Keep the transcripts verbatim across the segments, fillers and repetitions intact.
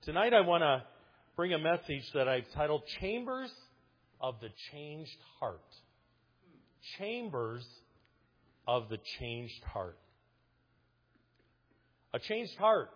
Tonight I want to bring a message that I've titled Chambers of the Changed Heart. Chambers of the Changed Heart. A changed heart.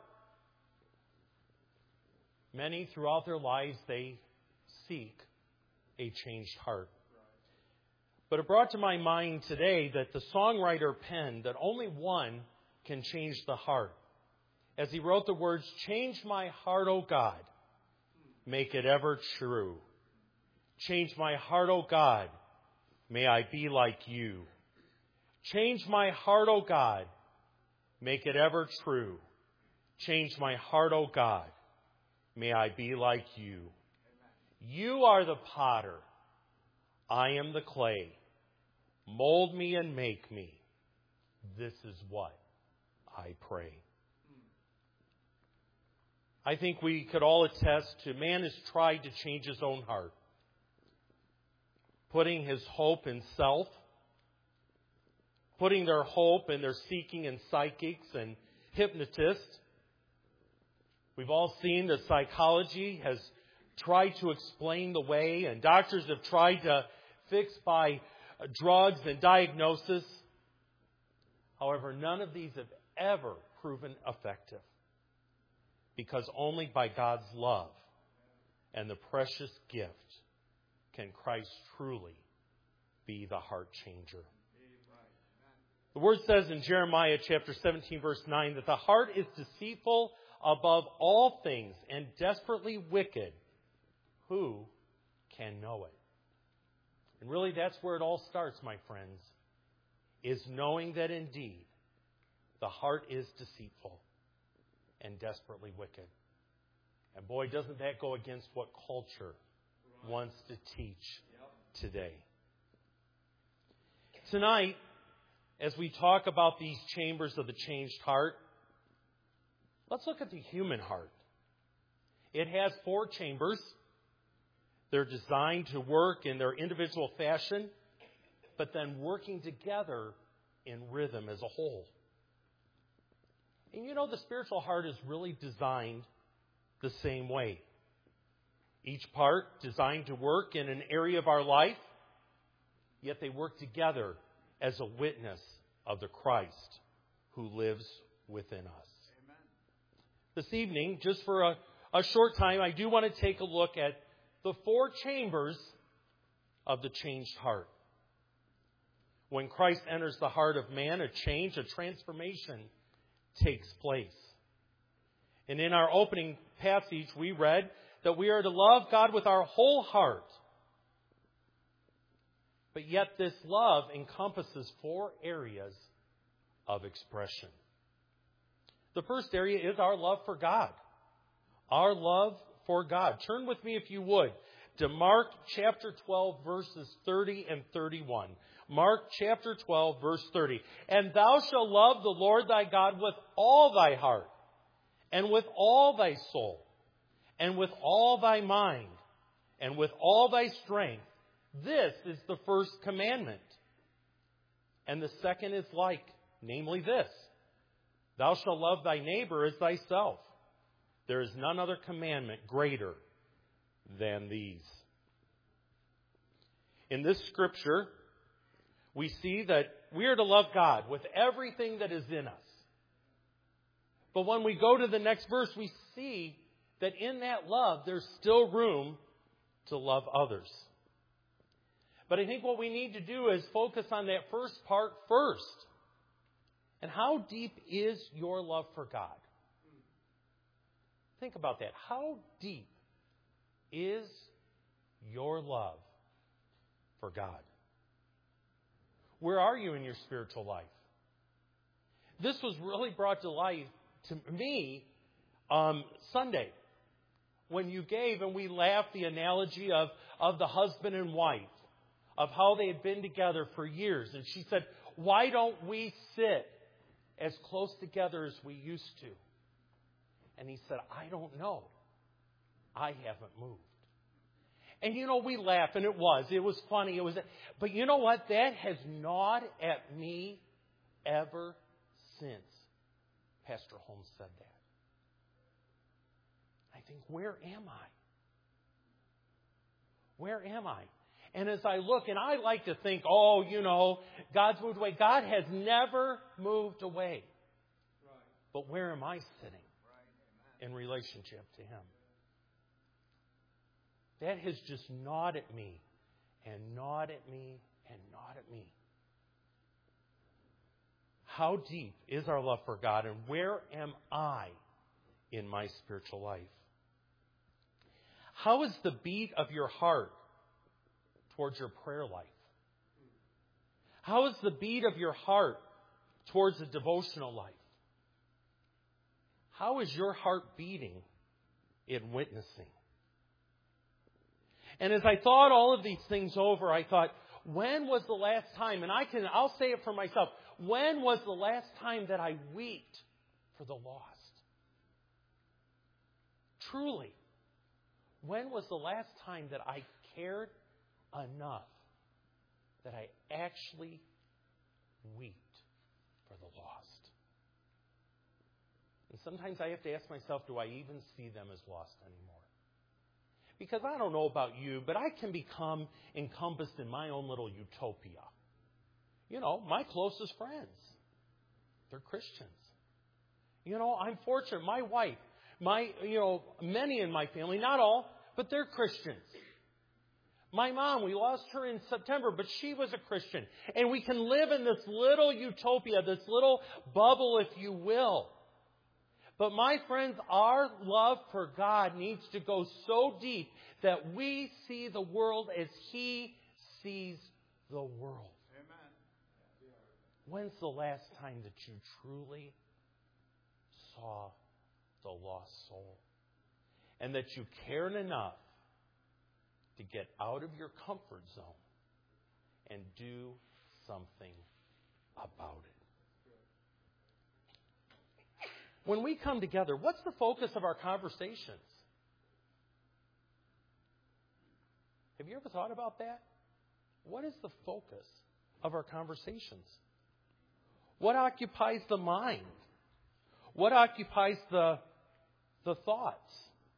Many throughout their lives, they seek a changed heart. But it brought to my mind today that the songwriter penned that only one can change the heart. As he wrote the words, "Change my heart, O God, make it ever true. Change my heart, O God, may I be like you. Change my heart, O God, make it ever true. Change my heart, O God, may I be like you. You are the potter, I am the clay. Mold me and make me. This is what I pray." I think we could all attest to man has tried to change his own heart, putting his hope in self, putting their hope and their seeking in psychics and hypnotists. We've all seen that psychology has tried to explain the way, and doctors have tried to fix by drugs and diagnosis. However, none of these have ever proven effective, because only by God's love and the precious gift can Christ truly be the heart changer. The word says in Jeremiah chapter seventeen, verse nine, that the heart is deceitful above all things and desperately wicked. Who can know it? And really, that's where it all starts, my friends, is knowing that indeed the heart is deceitful and desperately wicked. And boy, doesn't that go against what culture wants to teach today. Tonight, as we talk about these chambers of the changed heart, let's look at the human heart. It has four chambers. They're designed to work in their individual fashion, but then working together in rhythm as a whole. And you know, the spiritual heart is really designed the same way. Each part designed to work in an area of our life, yet they work together as a witness of the Christ who lives within us. Amen. This evening, just for a, a short time, I do want to take a look at the four chambers of the changed heart. When Christ enters the heart of man, a change, a transformation takes place. And in our opening passage, we read that we are to love God with our whole heart. But yet this love encompasses four areas of expression. The first area is our love for God. Our love for God. Turn with me, if you would, to Mark chapter twelve, verses thirty and thirty-one. Mark chapter twelve, verse thirty. "And thou shalt love the Lord thy God with all thy heart, and with all thy soul, and with all thy mind, and with all thy strength. This is the first commandment. And the second is like, namely this, thou shalt love thy neighbor as thyself. There is none other commandment greater than these." In this scripture, we see that we are to love God with everything that is in us. But when we go to the next verse, we see that in that love, there's still room to love others. But I think what we need to do is focus on that first part first. And how deep is your love for God? Think about that. How deep is your love for God? Where are you in your spiritual life? This was really brought to life to me um, Sunday when you gave, and we laughed, the analogy of, of the husband and wife, of how they had been together for years. And she said, "Why don't we sit as close together as we used to?" And he said, "I don't know. I haven't moved." And you know, we laughed, and it was. It was funny. It was, but you know what? That has gnawed at me ever since Pastor Holmes said that. I think, where am I? Where am I? And as I look, and I like to think, oh, you know, God's moved away. God has never moved away. But where am I sitting in relationship to Him? That has just gnawed at me and gnawed at me and gnawed at me. How deep is our love for God, and where am I in my spiritual life? How is the beat of your heart towards your prayer life? How is the beat of your heart towards a devotional life? How is your heart beating in witnessing? And as I thought all of these things over, I thought, when was the last time, and I can, I'll say it for myself, when was the last time that I wept for the lost? Truly, when was the last time that I cared enough that I actually wept for the lost? And sometimes I have to ask myself, do I even see them as lost anymore? Because I don't know about you, but I can become encompassed in my own little utopia. You know, my closest friends, they're Christians. You know, I'm fortunate. My wife, my, you know, many in my family, not all, but they're Christians. My mom, we lost her in September, but she was a Christian. And we can live in this little utopia, this little bubble, if you will. But my friends, our love for God needs to go so deep that we see the world as He sees the world. Amen. When's the last time that you truly saw the lost soul? And that you cared enough to get out of your comfort zone and do something about it. When we come together, what's the focus of our conversations? Have you ever thought about that? What is the focus of our conversations? What occupies the mind? What occupies the, the thoughts?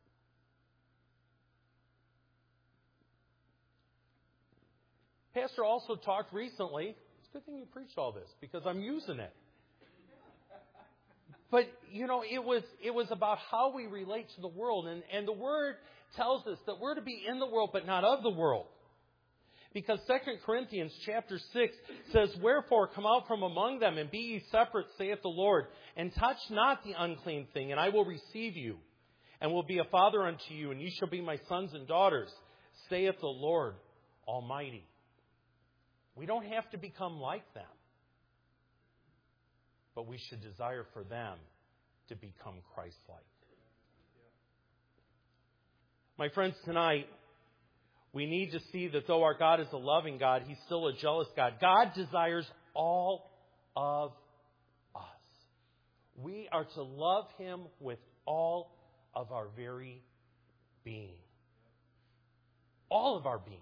Pastor also talked recently, it's a good thing you preached all this because I'm using it. But, you know, it was it was about how we relate to the world. And, and the Word tells us that we're to be in the world, but not of the world. Because Second Corinthians chapter six says, "Wherefore come out from among them, and be ye separate, saith the Lord, and touch not the unclean thing, and I will receive you, and will be a father unto you, and ye shall be my sons and daughters, saith the Lord Almighty." We don't have to become like them. But we should desire for them to become Christ-like. My friends, tonight, we need to see that though our God is a loving God, He's still a jealous God. God desires all of us. We are to love Him with all of our very being. All of our being.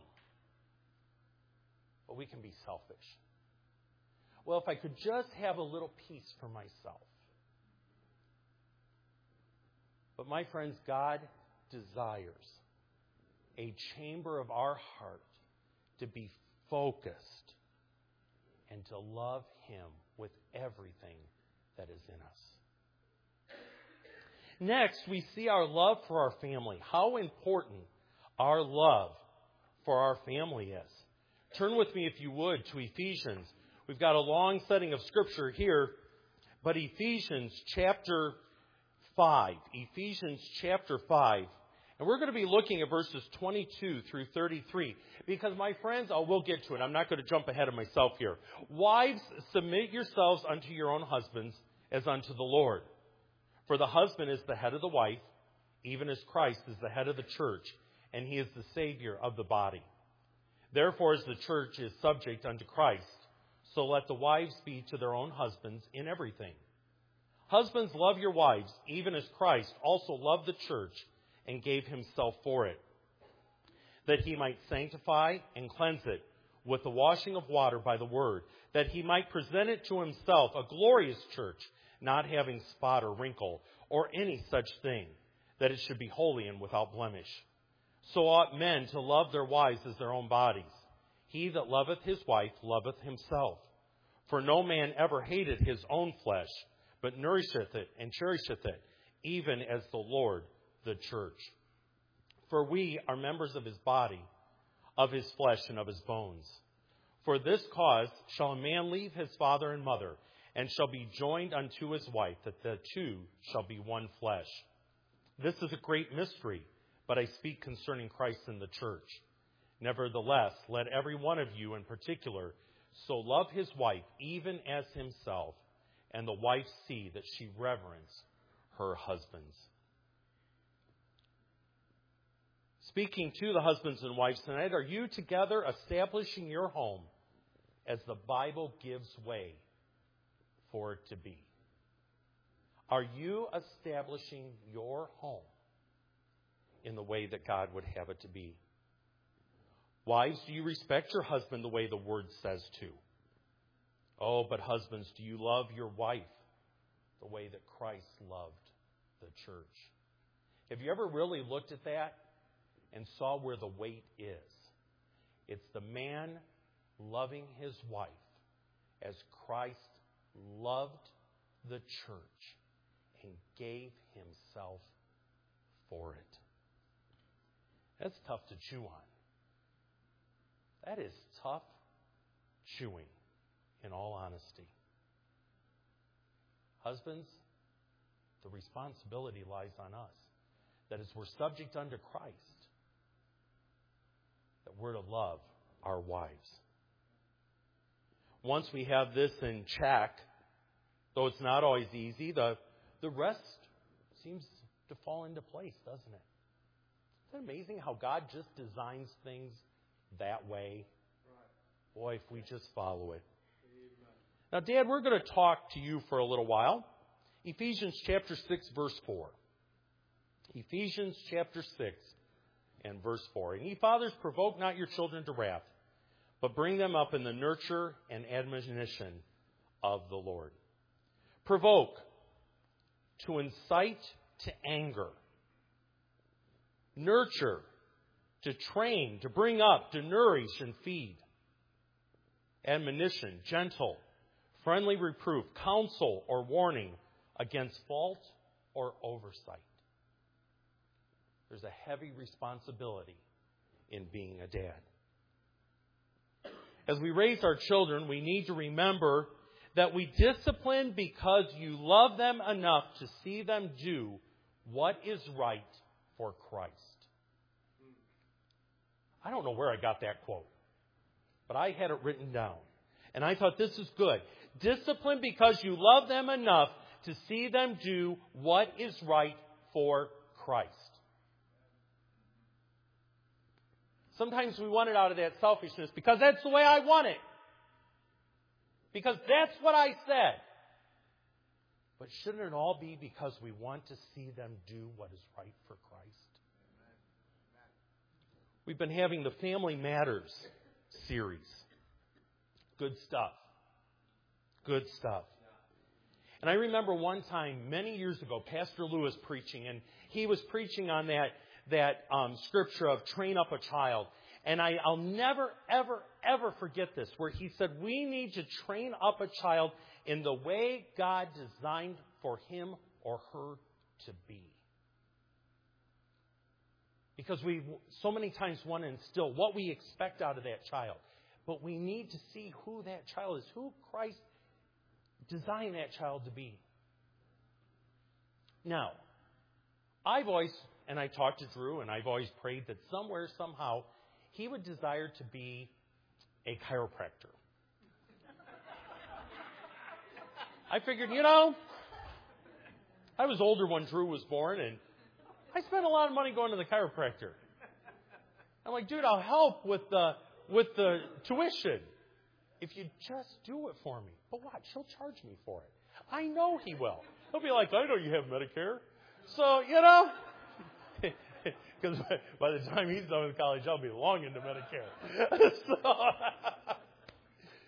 But we can be selfish. Well, if I could just have a little peace for myself. But my friends, God desires a chamber of our heart to be focused and to love Him with everything that is in us. Next, we see our love for our family. How important our love for our family is. Turn with me, if you would, to Ephesians. We've got a long setting of Scripture here, but Ephesians chapter five. Ephesians chapter five. And we're going to be looking at verses twenty-two through thirty-three. Because, my friends, oh, we'll get to it. I'm not going to jump ahead of myself here. Wives, submit yourselves unto your own husbands as unto the Lord. For the husband is the head of the wife, even as Christ is the head of the church, and He is the Savior of the body. Therefore, as the church is subject unto Christ, so let the wives be to their own husbands in everything. Husbands, love your wives, even as Christ also loved the church and gave Himself for it, that He might sanctify and cleanse it with the washing of water by the word, that He might present it to Himself a glorious church, not having spot or wrinkle or any such thing, that it should be holy and without blemish. So ought men to love their wives as their own bodies. He that loveth his wife loveth himself. For no man ever hated his own flesh, but nourisheth it and cherisheth it, even as the Lord the church. For we are members of his body, of his flesh, and of his bones. For this cause shall a man leave his father and mother, and shall be joined unto his wife, that the two shall be one flesh. This is a great mystery, but I speak concerning Christ and the church. Nevertheless, let every one of you in particular so love his wife, even as himself, and the wife see that she reverence her husbands. Speaking to the husbands and wives tonight, are you together establishing your home as the Bible gives way for it to be? Are you establishing your home in the way that God would have it to be? Wives, do you respect your husband the way the Word says to? Oh, but husbands, do you love your wife the way that Christ loved the church? Have you ever really looked at that and saw where the weight is? It's the man loving his wife as Christ loved the church and gave himself for it. That's tough to chew on. That is tough chewing, in all honesty. Husbands, the responsibility lies on us. That as we're subject unto Christ, that we're to love our wives. Once we have this in check, though it's not always easy, the, the rest seems to fall into place, doesn't it? Isn't it amazing how God just designs things that way? Boy, if we just follow it. Now, Dad, we're going to talk to you for a little while. Ephesians chapter six, verse four. Ephesians chapter six and verse four. And ye fathers, provoke not your children to wrath, but bring them up in the nurture and admonition of the Lord. Provoke, to incite to anger. Nurture, to train, to bring up, to nourish and feed. Admonition, gentle, friendly reproof, counsel or warning against fault or oversight. There's a heavy responsibility in being a dad. As we raise our children, we need to remember that we discipline because you love them enough to see them do what is right for Christ. I don't know where I got that quote, but I had it written down. And I thought this is good. Discipline because you love them enough to see them do what is right for Christ. Sometimes we want it out of that selfishness because that's the way I want it. Because that's what I said. But shouldn't it all be because we want to see them do what is right for Christ? We've been having the Family Matters series. Good stuff. Good stuff. And I remember one time, many years ago, Pastor Lewis preaching, and he was preaching on that, that um, scripture of train up a child. And I, I'll never, ever, ever forget this, where he said, we need to train up a child in the way God designed for him or her to be. Because we so many times want to instill what we expect out of that child. But we need to see who that child is, who Christ designed that child to be. Now, I've always, and I talked to Drew, and I've always prayed that somewhere, somehow, he would desire to be a chiropractor. I figured, you know, I was older when Drew was born, and I spent a lot of money going to the chiropractor. I'm like, dude, I'll help with the with the tuition if you just do it for me. But watch, he'll charge me for it. I know he will. He'll be like, I know you have Medicare. So, you know, because by the time he's done with college, I'll be long into Medicare. so,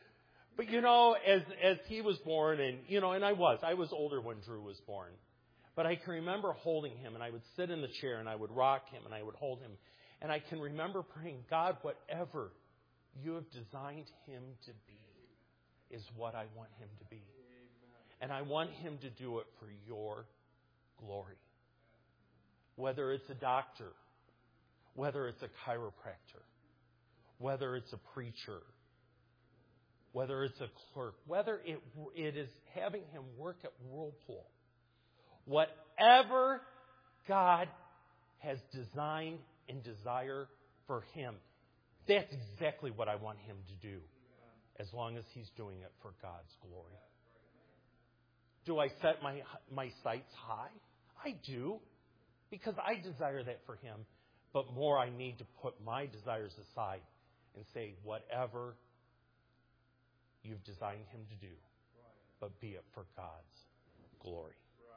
but, you know, as as he was born, and, you know, and I was. I was older when Drew was born. But I can remember holding him, and I would sit in the chair, and I would rock him, and I would hold him. And I can remember praying, God, whatever you have designed him to be is what I want him to be. And I want him to do it for your glory. Whether it's a doctor, whether it's a chiropractor, whether it's a preacher, whether it's a clerk, whether it, it is having him work at Whirlpool, whatever God has designed and desire for him, that's exactly what I want him to do, as long as he's doing it for God's glory. Do I set my my sights high? I do, because I desire that for him. But more, I need to put my desires aside and say, whatever you've designed him to do, but be it for God's glory.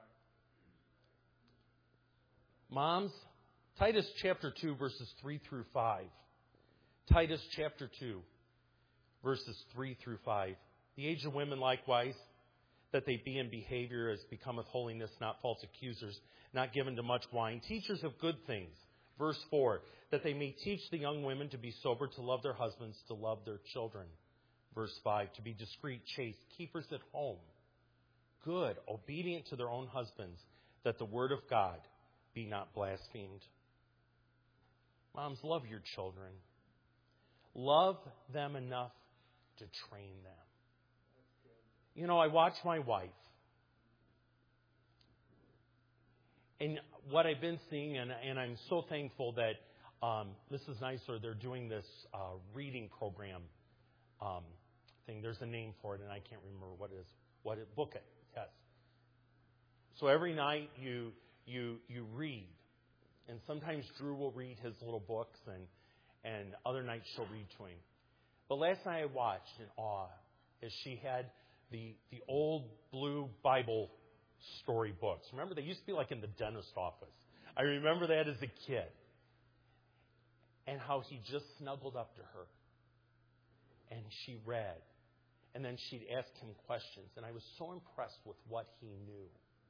Moms, Titus chapter two, verses three through five. Titus chapter two, verses three through five. The aged women likewise, that they be in behavior as becometh holiness, not false accusers, not given to much wine, teachers of good things. Verse four, that they may teach the young women to be sober, to love their husbands, to love their children. Verse five, to be discreet, chaste, keepers at home, good, obedient to their own husbands, that the word of God be not blasphemed. Moms, love your children. Love them enough to train them. You know, I watch my wife. And what I've been seeing, and, and I'm so thankful that um, Missus Neisler, they're doing this uh, reading program um, thing. There's a name for it, and I can't remember what it is. What it, book it, yes. So every night you you you read, and sometimes Drew will read his little books, and and other nights she'll read to him. But last night I watched in awe as she had the the old blue Bible story books. Remember, they used to be like in the dentist office. I remember that as a kid. And how he just snuggled up to her. And she read. And then she'd ask him questions. And I was so impressed with what he knew.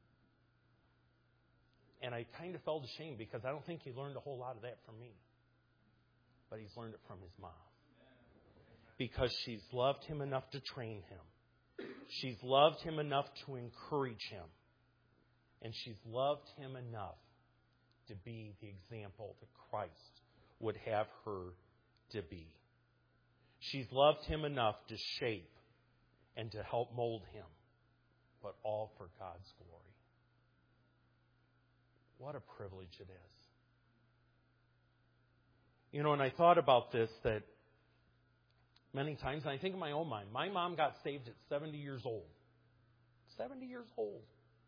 And I kind of felt ashamed because I don't think he learned a whole lot of that from me. But he's learned it from his mom. Because she's loved him enough to train him. She's loved him enough to encourage him. And she's loved him enough to be the example that Christ would have her to be. She's loved him enough to shape and to help mold him, but all for God's glory. What a privilege it is. You know, and I thought about this, that many times, and I think in my own mind, my mom got saved at seventy years old. seventy years old.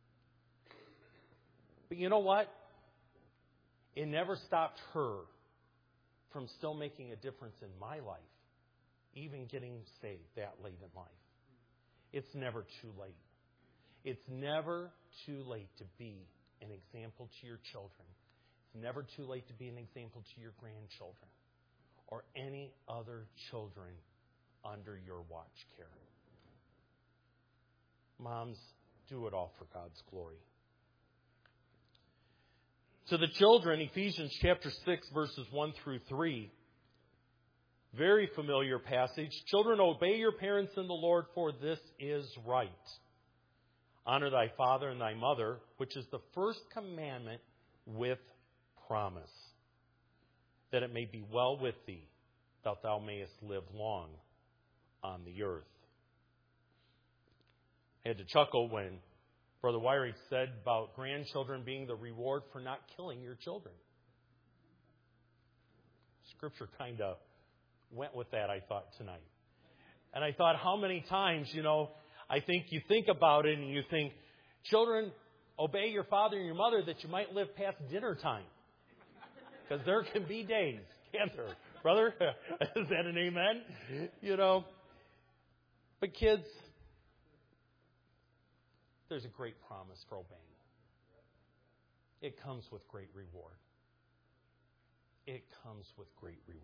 But you know what? It never stopped her from still making a difference in my life, even getting saved that late in life. It's never too late. It's never too late to be an example to your children. It's never too late to be an example to your grandchildren or any other children under your watch care. Moms, do it all for God's glory. To the children, Ephesians chapter six, verses one through three. Very familiar passage. Children, obey your parents in the Lord, for this is right. Honor thy father and thy mother, which is the first commandment with promise, that it may be well with thee, that thou mayest live long on the earth. I had to chuckle when Brother Wyrie said about grandchildren being the reward for not killing your children. Scripture kind of went with that, I thought, tonight. And I thought, how many times, you know, I think you think about it and you think, children, obey your father and your mother that you might live past dinner time. Because there can be days, can't there? Brother, is that an amen? You know, but kids, there's a great promise for obeying. It comes with great reward. It comes with great reward.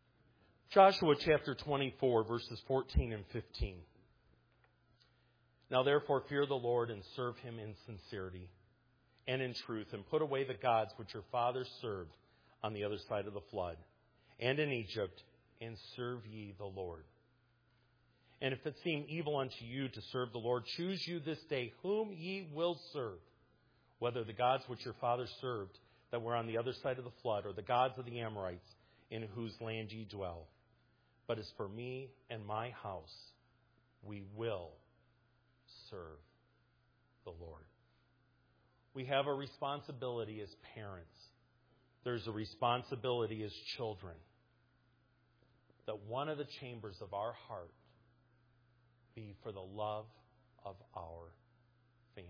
Joshua chapter twenty-four, verses fourteen and fifteen. Now therefore fear the Lord and serve him in sincerity and in truth, and put away the gods which your fathers served on the other side of the flood and in Egypt, and serve ye the Lord. And if it seem evil unto you to serve the Lord, choose you this day whom ye will serve, whether the gods which your fathers served that were on the other side of the flood, or the gods of the Amorites in whose land ye dwell. But as for me and my house, we will serve the Lord. We have a responsibility as parents. There's a responsibility as children, that one of the chambers of our heart be for the love of our family.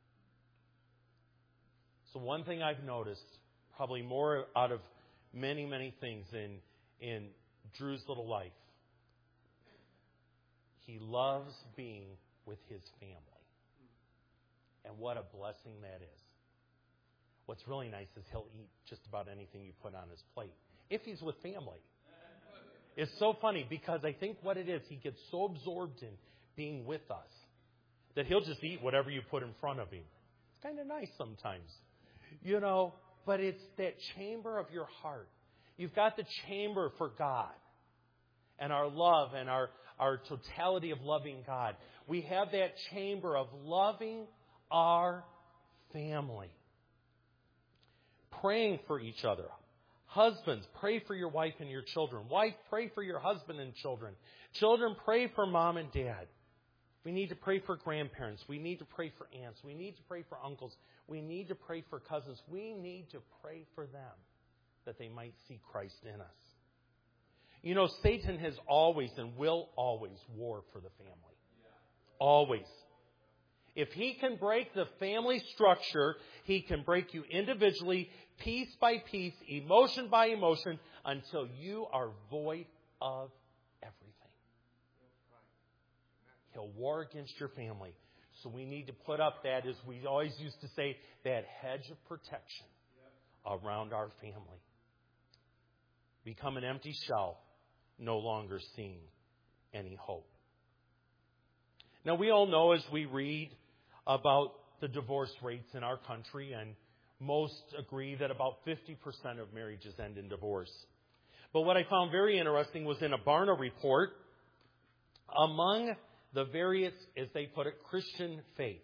So one thing I've noticed, probably more out of many, many things in, in Drew's little life, he loves being with his family. And what a blessing that is. What's really nice is he'll eat just about anything you put on his plate, if he's with family. It's so funny because I think what it is, he gets so absorbed in being with us that he'll just eat whatever you put in front of him. It's kind of nice sometimes, you know, but it's that chamber of your heart. You've got the chamber for God and our love and our, our totality of loving God. We have that chamber of loving our family. Praying for each other. Husbands, pray for your wife and your children. Wife, pray for your husband and children. Children, pray for mom and dad. We need to pray for grandparents. We need to pray for aunts. We need to pray for uncles. We need to pray for cousins. We need to pray for them that they might see Christ in us. You know, Satan has always and will always war for the family. Always. If he can break the family structure, he can break you individually, piece by piece, emotion by emotion, until you are void of everything. He'll war against your family. So we need to put up that, as we always used to say, that hedge of protection around our family. Become an empty shell, no longer seeing any hope. Now we all know, as we read about the divorce rates in our country, and most agree that about fifty percent of marriages end in divorce. But what I found very interesting was in a Barna report, among the various, as they put it, Christian faiths,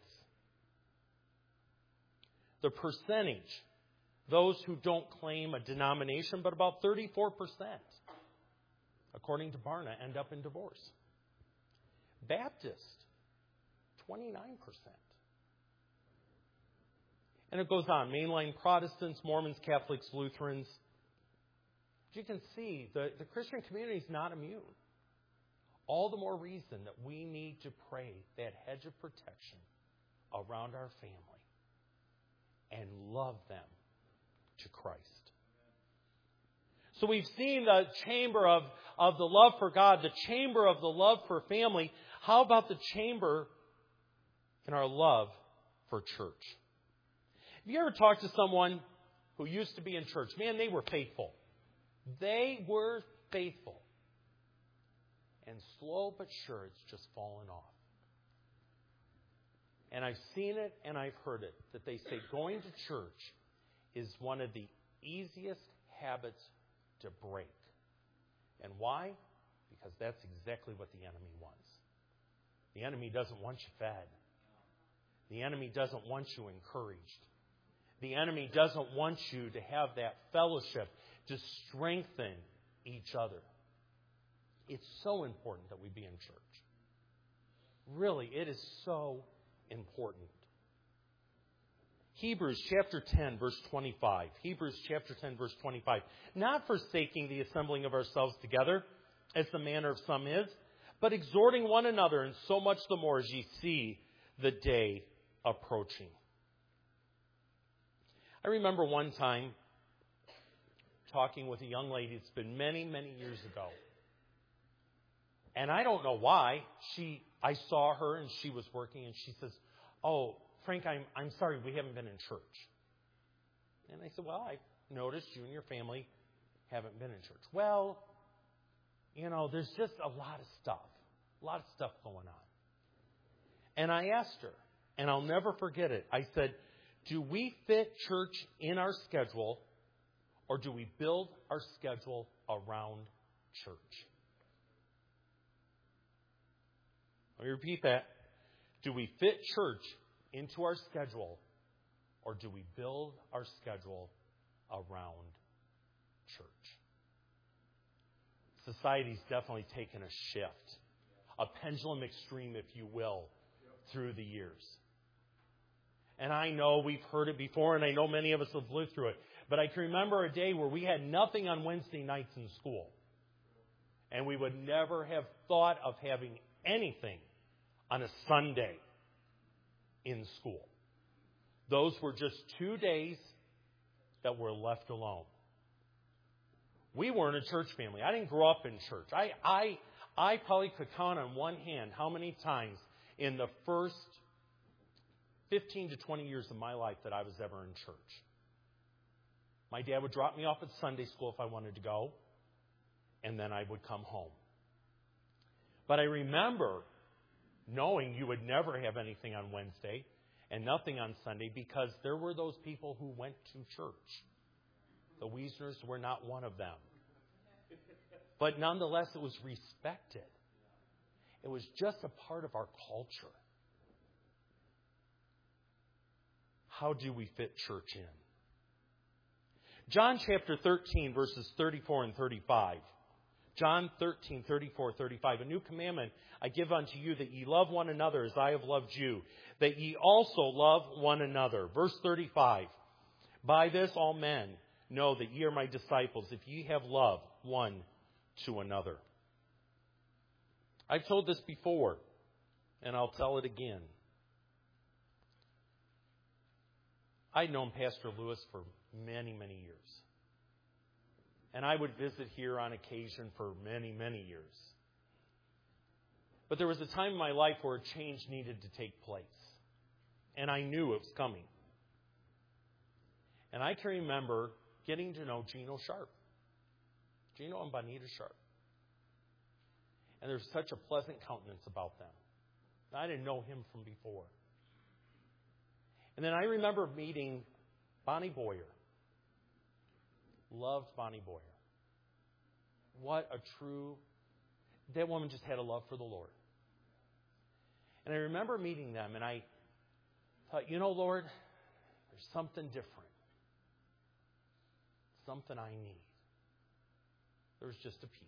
the percentage, those who don't claim a denomination, but about thirty-four percent, according to Barna, end up in divorce. Baptist, twenty-nine percent. And it goes on. Mainline Protestants, Mormons, Catholics, Lutherans. As you can see, the, the Christian community is not immune. All the more reason that we need to pray that hedge of protection around our family and love them to Christ. So we've seen the chamber of, of the love for God, the chamber of the love for family. How about the chamber in our love for church? Have you ever talked to someone who used to be in church? Man, they were faithful. They were faithful. And slow but sure, it's just fallen off. And I've seen it and I've heard it, that they say going to church is one of the easiest habits to break. And why? Because that's exactly what the enemy wants. The enemy doesn't want you fed. The enemy doesn't want you encouraged. The enemy doesn't want you to have that fellowship to strengthen each other. It's so important that we be in church. Really, it is so important. Hebrews chapter ten, verse twenty-five. Hebrews chapter ten, verse twenty-five. Not forsaking the assembling of ourselves together, as the manner of some is, but exhorting one another, and so much the more as ye see the day approaching. I remember one time talking with a young lady. It's been many, many years ago. And I don't know why. She, I saw her and she was working, and she says, "Oh, Frank, I'm, I'm sorry, we haven't been in church." And I said, "Well, I noticed you and your family haven't been in church." "Well, you know, there's just a lot of stuff, a lot of stuff going on." And I asked her, and I'll never forget it. I said, do we fit church in our schedule, or do we build our schedule around church? Let me repeat that. Do we fit church into our schedule, or do we build our schedule around church? Society's definitely taken a shift, a pendulum extreme, if you will, through the years. And I know we've heard it before, and I know many of us have lived through it. But I can remember a day where we had nothing on Wednesday nights in school. And we would never have thought of having anything on a Sunday in school. Those were just two days that were left alone. We weren't a church family. I didn't grow up in church. I, I, I probably could count on one hand how many times in the first fifteen to twenty years of my life that I was ever in church. My dad would drop me off at Sunday school if I wanted to go, and then I would come home. But I remember knowing you would never have anything on Wednesday and nothing on Sunday because there were those people who went to church. The Wiesners were not one of them. But nonetheless, it was respected. It was just a part of our culture. How do we fit church in? John chapter thirteen, verses thirty-four and thirty-five. John thirteen, thirty-four, thirty-five. A new commandment I give unto you, that ye love one another as I have loved you, that ye also love one another. Verse thirty-five. By this all men know that ye are my disciples, if ye have love one to another. I've told this before, and I'll tell it again. I'd known Pastor Lewis for many, many years. And I would visit here on occasion for many, many years. But there was a time in my life where a change needed to take place. And I knew it was coming. And I can remember getting to know Gino Sharp. Gino and Bonita Sharp. And there's such a pleasant countenance about them. I didn't know him from before. And then I remember meeting Bonnie Boyer. Loved Bonnie Boyer. What a true... That woman just had a love for the Lord. And I remember meeting them, and I thought, you know, Lord, there's something different. Something I need. There was just a peace.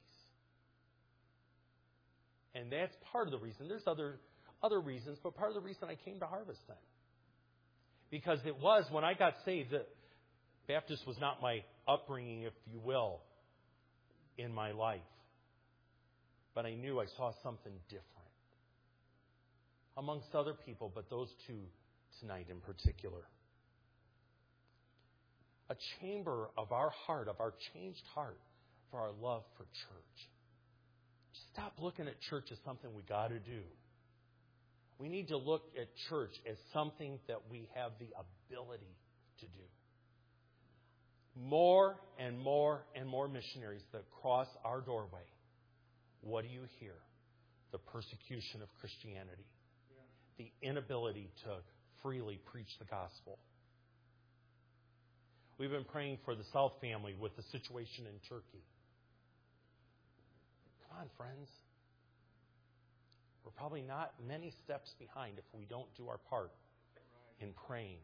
And that's part of the reason. There's other other reasons, but part of the reason I came to Harvest then. Because it was, when I got saved, that Baptist was not my upbringing, if you will, in my life. But I knew I saw something different. Amongst other people, but those two tonight in particular. A chamber of our heart, of our changed heart, for our love for church. Stop looking at church as something we got to do. We need to look at church as something that we have the ability to do. More and more and more missionaries that cross our doorway. What do you hear? The persecution of Christianity. The inability to freely preach the gospel. We've been praying for the South family with the situation in Turkey. Come on, friends. We're probably not many steps behind if we don't do our part in praying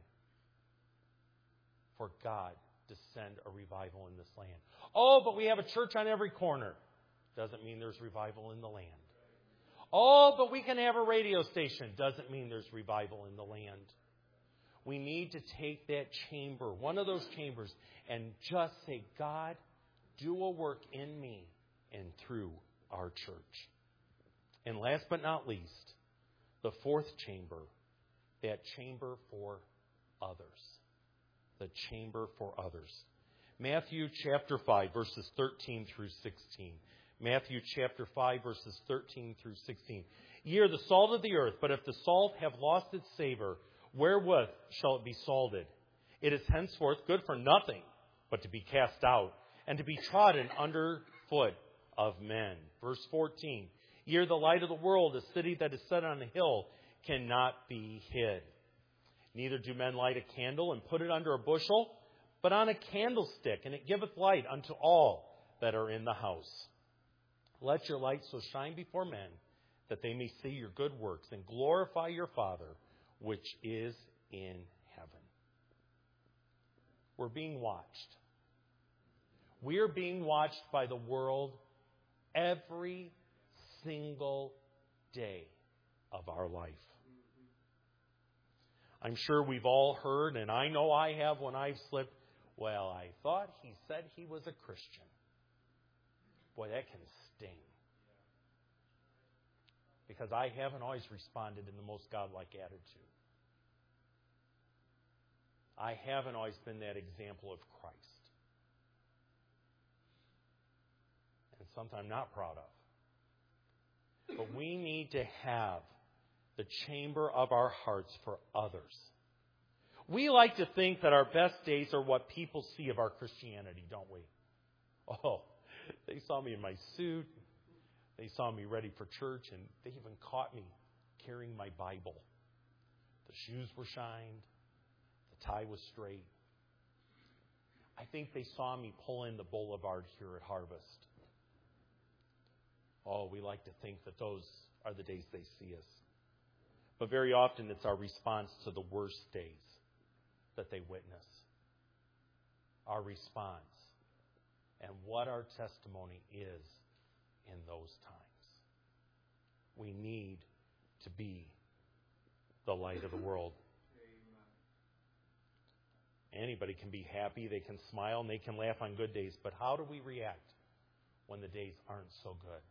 for God to send a revival in this land. Oh, but we have a church on every corner. Doesn't mean there's revival in the land. Oh, but we can have a radio station. Doesn't mean there's revival in the land. We need to take that chamber, one of those chambers, and just say, God, do a work in me and through our church. And last but not least, the fourth chamber, that chamber for others. The chamber for others. Matthew chapter five, verses thirteen through sixteen. Matthew chapter five, verses thirteen through sixteen. Ye are the salt of the earth, but if the salt have lost its savor, wherewith shall it be salted? It is henceforth good for nothing, but to be cast out, and to be trodden under foot of men. Verse fourteen. Ye are the light of the world, a city that is set on a hill cannot be hid. Neither do men light a candle and put it under a bushel, but on a candlestick, and it giveth light unto all that are in the house. Let your light so shine before men, that they may see your good works and glorify your Father, which is in heaven. We're being watched. We are being watched by the world every single day of our life. I'm sure we've all heard, and I know I have when I've slipped, well, I thought he said he was a Christian. Boy, that can sting. Because I haven't always responded in the most godlike attitude. I haven't always been that example of Christ. And something I'm not proud of. But we need to have the chamber of our hearts for others. We like to think that our best days are what people see of our Christianity, don't we? Oh, they saw me in my suit. They saw me ready for church, and they even caught me carrying my Bible. The shoes were shined. The tie was straight. I think they saw me pull in the boulevard here at Harvest. Oh, we like to think that those are the days they see us. But very often it's our response to the worst days that they witness. Our response and what our testimony is in those times. We need to be the light of the world. Anybody can be happy, they can smile, and they can laugh on good days. But how do we react when the days aren't so good?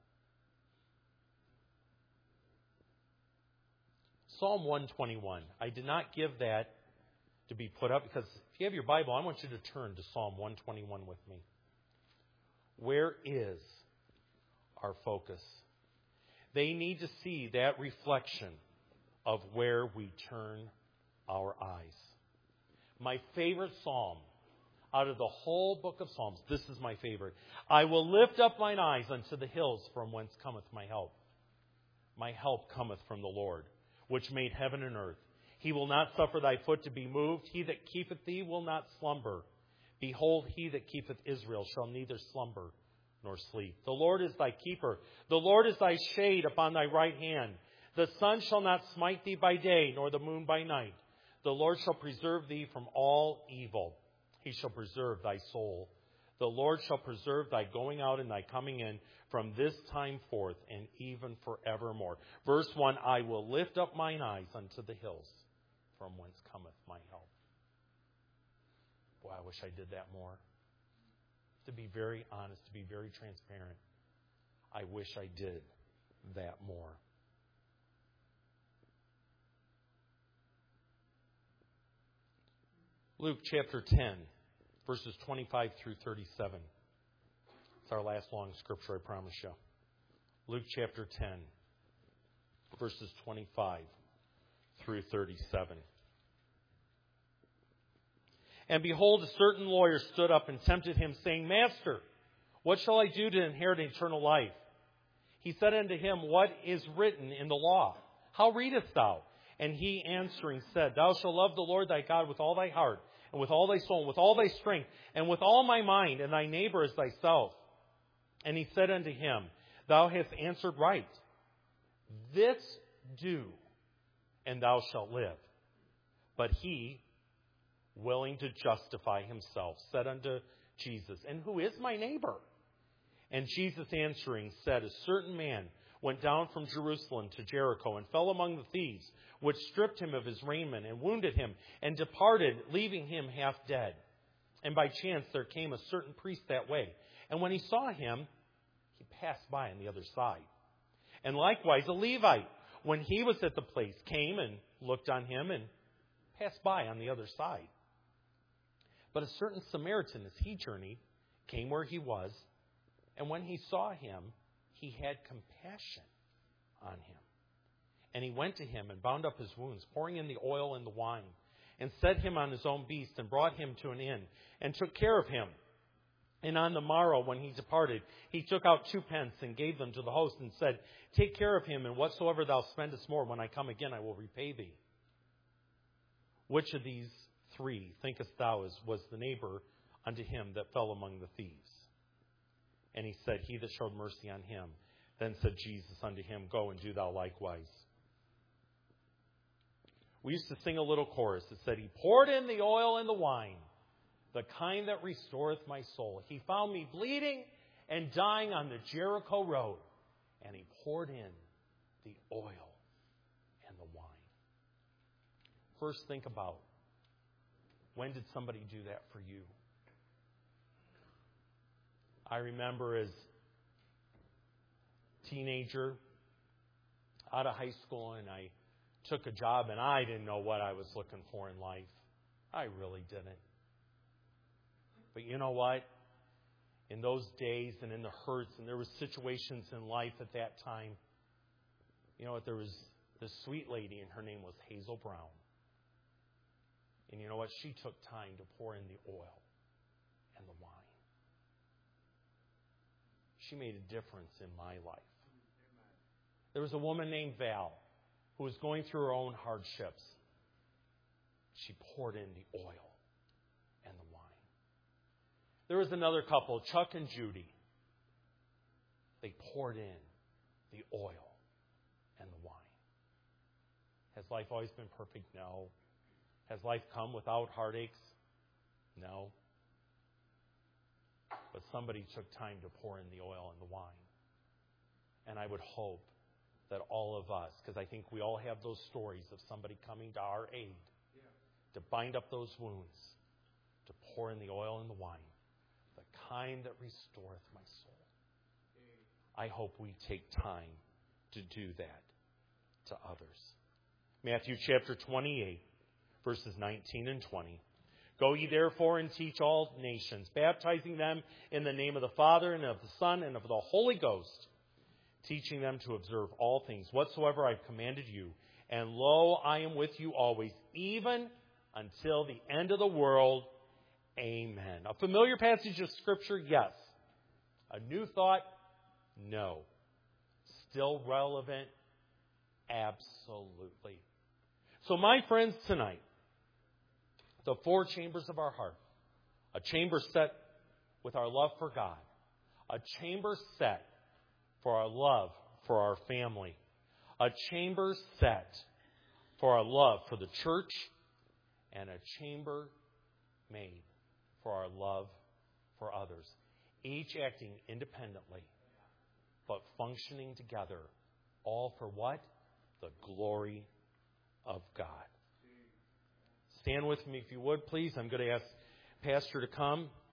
Psalm one twenty-one. I did not give that to be put up because if you have your Bible, I want you to turn to Psalm one twenty-one with me. Where is our focus? They need to see that reflection of where we turn our eyes. My favorite psalm out of the whole book of Psalms, this is my favorite. I will lift up mine eyes unto the hills from whence cometh my help. My help cometh from the Lord, which made heaven and earth. He will not suffer thy foot to be moved. He that keepeth thee will not slumber. Behold, he that keepeth Israel shall neither slumber nor sleep. The Lord is thy keeper. The Lord is thy shade upon thy right hand. The sun shall not smite thee by day, nor the moon by night. The Lord shall preserve thee from all evil. He shall preserve thy soul. The Lord shall preserve thy going out and thy coming in from this time forth and even forevermore. Verse one, I will lift up mine eyes unto the hills from whence cometh my help. Boy, I wish I did that more. To be very honest, to be very transparent, I wish I did that more. Luke chapter ten, verses twenty-five through thirty-seven. It's our last long scripture, I promise you. Luke chapter ten, verses twenty-five through thirty-seven. And behold, a certain lawyer stood up and tempted him, saying, Master, what shall I do to inherit eternal life? He said unto him, What is written in the law? How readest thou? And he answering said, Thou shalt love the Lord thy God with all thy heart, and with all thy soul, and with all thy strength, and with all my mind, and thy neighbor as thyself. And he said unto him, Thou hast answered right. This do, and thou shalt live. But he, willing to justify himself, said unto Jesus, And who is my neighbor? And Jesus answering said, A certain man went down from Jerusalem to Jericho, and fell among the thieves, which stripped him of his raiment, and wounded him, and departed, leaving him half dead. And by chance there came a certain priest that way. And when he saw him, he passed by on the other side. And likewise a Levite, when he was at the place, came and looked on him, and passed by on the other side. But a certain Samaritan, as he journeyed, came where he was, and when he saw him, he had compassion on him. And he went to him and bound up his wounds, pouring in the oil and the wine, and set him on his own beast, and brought him to an inn, and took care of him. And on the morrow, when he departed, he took out two pence and gave them to the host and said, Take care of him, and whatsoever thou spendest more, when I come again, I will repay thee. Which of these three thinkest thou is, was the neighbor unto him that fell among the thieves? And he said, He that showed mercy on him. Then said Jesus unto him, Go and do thou likewise. We used to sing a little chorus that said, He poured in the oil and the wine, the kind that restoreth my soul. He found me bleeding and dying on the Jericho road, and He poured in the oil and the wine. First, think about, when did somebody do that for you? I remember as a teenager, out of high school, and I took a job, and I didn't know what I was looking for in life. I really didn't. But you know what? In those days and in the hurts, and there were situations in life at that time, you know what? There was this sweet lady, and her name was Hazel Brown. And you know what? She took time to pour in the oil and the wine. She made a difference in my life. There was a woman named Val who was going through her own hardships. She poured in the oil and the wine. There was another couple, Chuck and Judy. They poured in the oil and the wine. Has life always been perfect? No. Has life come without heartaches? No. But somebody took time to pour in the oil and the wine. And I would hope that all of us, because I think we all have those stories of somebody coming to our aid, to bind up those wounds, to pour in the oil and the wine, the kind that restoreth my soul. I hope we take time to do that to others. Matthew chapter twenty-eight, verses nineteen and twenty. Go ye therefore and teach all nations, baptizing them in the name of the Father and of the Son and of the Holy Ghost, teaching them to observe all things whatsoever I have commanded you. And lo, I am with you always, even until the end of the world. Amen. A familiar passage of Scripture? Yes. A new thought? No. Still relevant? Absolutely. So my friends, tonight, the four chambers of our heart. A chamber set with our love for God. A chamber set for our love for our family. A chamber set for our love for the church. And a chamber made for our love for others. Each acting independently, but functioning together. All for what? The glory of God. Stand with me if you would, please. I'm going to ask Pastor to come.